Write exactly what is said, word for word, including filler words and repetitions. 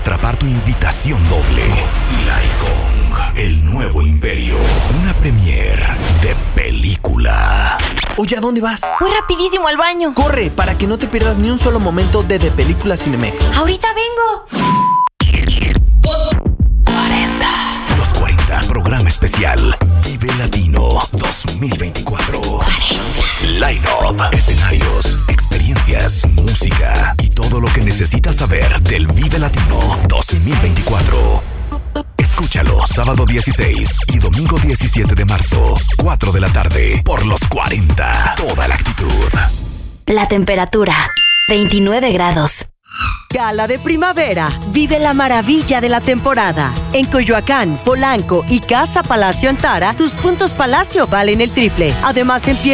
atrapar tu invitación doble. Godzilla y Kong, el nuevo imperio. Una premier de película. Oye, ¿a dónde vas? Voy rapidísimo al baño. Corre, para que no te pierdas ni un solo momento de De Película Cinemex. Ahorita vengo. Los cuarenta, programa especial Vive Latino dos mil veinticuatro. cuarenta. Line-up, escenarios, experiencias, música y todo lo que necesitas saber del Vive Latino dos mil veinticuatro. Escúchalo sábado dieciséis y domingo diecisiete de marzo, cuatro de la tarde, por los cuarenta. Toda la actitud. La temperatura, veintinueve grados. Gala de primavera. Vive la maravilla de la temporada. En Coyoacán, Polanco y Casa Palacio Antara, tus puntos Palacio valen el triple. Además, empieza